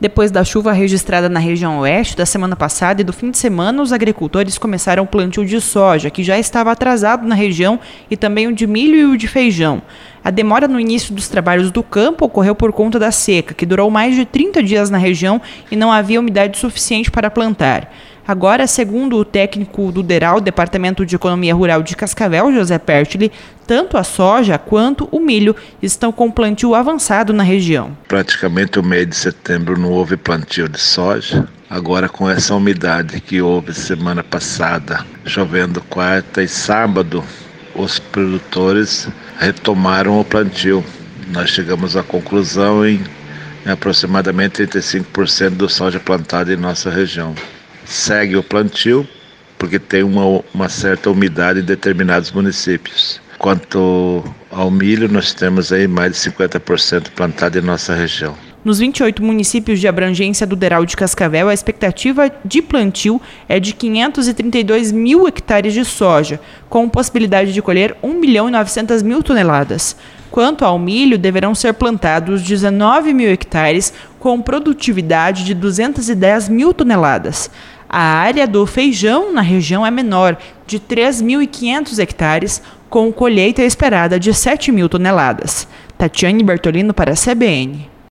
Depois da chuva registrada na região oeste da semana passada e do fim de semana, os agricultores começaram o plantio de soja, que já estava atrasado na região, e também o de milho e o de feijão. A demora no início dos trabalhos do campo ocorreu por conta da seca, que durou mais de 30 dias na região e não havia umidade suficiente para plantar. Agora, segundo o técnico do DERAL, Departamento de Economia Rural de Cascavel, José Pertile, tanto a soja quanto o milho estão com plantio avançado na região. Praticamente o mês de setembro não houve plantio de soja. Agora, com essa umidade que houve semana passada, chovendo quarta e sábado, os produtores retomaram o plantio. Nós chegamos à conclusão em aproximadamente 35% do soja plantado em nossa região. Segue o plantio, porque tem uma certa umidade em determinados municípios. Quanto ao milho, nós temos aí mais de 50% plantado em nossa região. Nos 28 municípios de abrangência do DERAL de Cascavel, a expectativa de plantio é de 532 mil hectares de soja, com possibilidade de colher 1.900.000 toneladas. Quanto ao milho, deverão ser plantados 19 mil hectares, com produtividade de 210 mil toneladas. A área do feijão na região é menor, de 3.500 hectares, com colheita esperada de 7 mil toneladas. Tatiane Bertolino para a CBN.